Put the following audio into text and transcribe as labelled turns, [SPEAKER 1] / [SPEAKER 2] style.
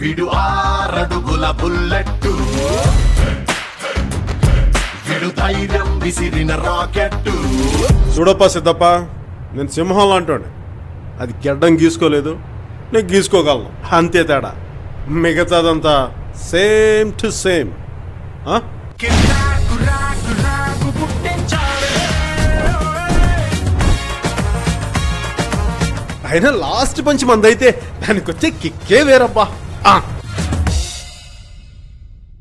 [SPEAKER 1] వీడు 6 అడుగుల బుల్లెట్టు, వీడు ధైర్యం విసిరిన రాకెట్టు.
[SPEAKER 2] చూడప్ప సిద్ధప్ప, నేను సింహం లాంటోండి. అది గెడ్డం గీసుకోలేదు, నేను గీసుకోగలను, అంతే తేడా. మిగతాదంతా సేమ్ టు సేమ్. అయినా లాస్ట్ పంచి మందైతే దానికి వచ్చే కిక్కే వేరబ్బా.